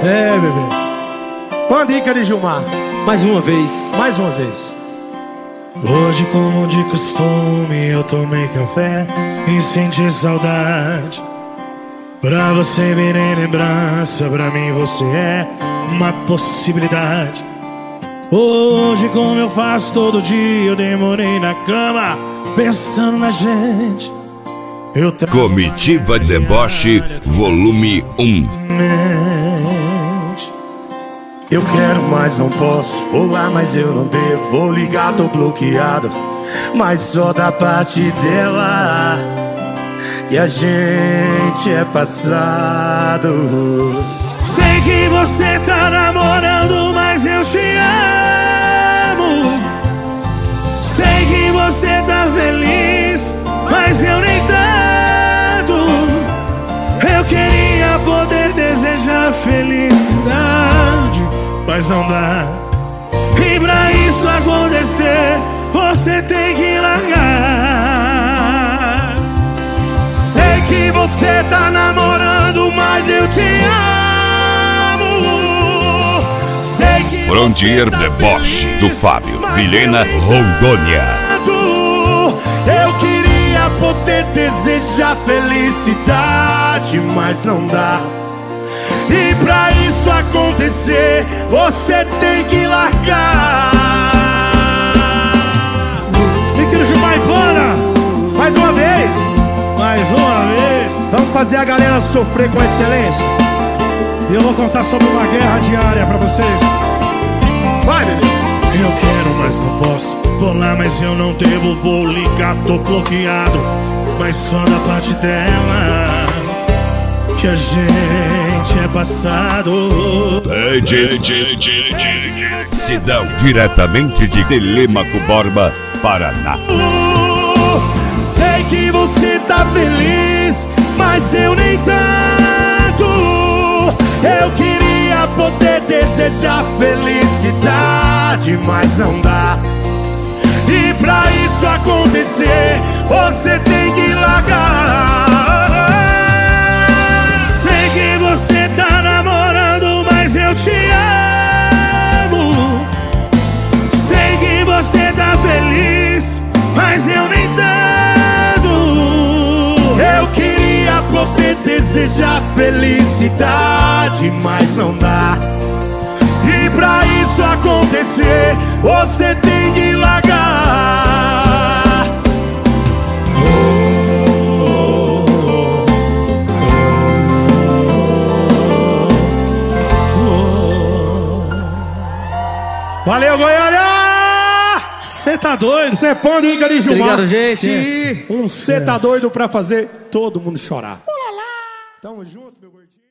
É, bebê. Pandica de Gilmar. Mais uma vez. Mais uma vez. Hoje, como de costume, eu tomei café e senti saudade. Pra você vir em lembrança, pra mim você é uma possibilidade. Hoje, como eu faço todo dia, eu demorei na cama pensando na gente. Comitiva Deboche, volume 1. Eu quero, mas não posso. Olá, mas eu não devo. Vou ligar, tô bloqueado. Mas só da parte dela que a gente é passado. Sei que você tá namorando, mas eu te amo. Sei que você tá feliz, mas eu nem tanto. Eu queria poder desejar felicidade, mas não dá. E pra isso acontecer, você tem que largar. Sei que você tá namorando, mas eu te amo. Sei que Frontier Deboche, do Fábio Vilhena, Rondônia. Eu queria poder desejar felicidade, mas não dá. E pra isso acontecer, você tem que largar. Pique de Maipana. Mais uma vez. Mais uma vez. Vamos fazer a galera sofrer com excelência. E eu vou contar sobre uma guerra diária pra vocês. Vai, bebê. Eu quero, mas não posso. Vou lá, mas eu não devo. Vou ligar, tô bloqueado. Mas só da parte dela que a gente é passado. Cidão, diretamente de Telêmaco Borba, Paraná. Sei que você tá feliz, mas eu nem tanto. Eu queria poder desejar felicidade, mas não dá. E pra isso acontecer, você tem que largar. Sei que você tá namorando, mas eu te amo. Sei que você tá feliz, mas eu nem tanto. Eu queria poder desejar felicidade, mas não dá. E pra isso acontecer, você tem que largar. Valeu, Goiânia! Cê tá doido? Cê Pandica de Gilmar. Obrigado, gente. Esquece. Cê tá doido pra fazer todo mundo chorar. Tamo junto, meu gordinho.